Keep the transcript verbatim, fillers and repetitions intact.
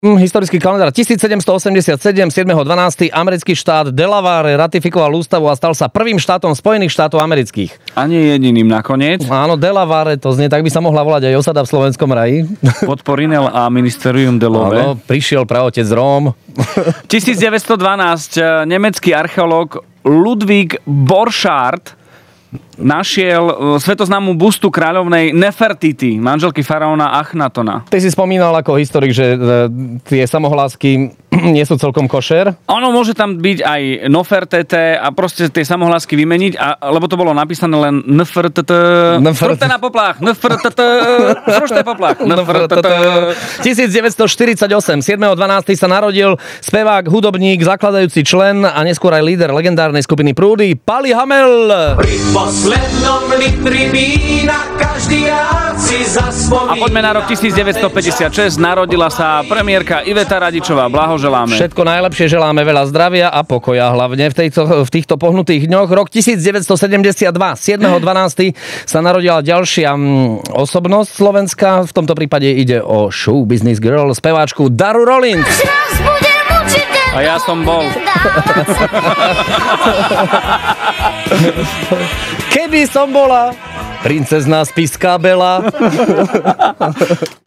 Historický kalendár tisícsedemstoosemdesiatsedem, siedmeho decembra americký štát Delaware ratifikoval ústavu a stal sa prvým štátom Spojených štátov amerických. A nie jediným nakoniec. Áno, Delaware, to znie, tak by sa mohla volať aj osada v slovenskom raji. Podporinel a Ministerium Delaware. Áno, prišiel praotec Róm. tisícdeväťstodvanásť nemecký archeológ Ludwig Borchardt našiel svetoznámnu bustu kráľovnej Nefertiti, manželky faraóna Achnatona. Ty si spomínal ako historik, že tie samohlásky nie sú celkom košer. Ono môže tam byť aj Nofertete a proste tie samohlásky vymeniť, a, lebo to bolo napísané len Nfertete. Frúšte na poplach. Nfertete. Frúšte poplach. Nfertete. tisícdeväťstoštyridsaťosem, siedmeho decembra sa narodil spevák, hudobník, zakladajúci člen a neskôr aj líder legendárnej skupiny Prúdy, Pali Hamel. Pri poslednom litri vína každý rád si zaspomína. A poďme na rok tisícdeväťstopäťdesiatšesť. Narodila sa premiérka Iveta Radičová. Blahoželáme. Všetko najlepšie, želáme veľa zdravia a pokoja, hlavne v, tejto, v týchto pohnutých dňoch. Rok tisícdeväťstosedemdesiatdva, siedmeho decembra sa narodila ďalšia mm, osobnosť Slovenska. V tomto prípade ide o show business girl, speváčku Daru Rollins. A ja som bol. Keby som bola princezná z Piskábela.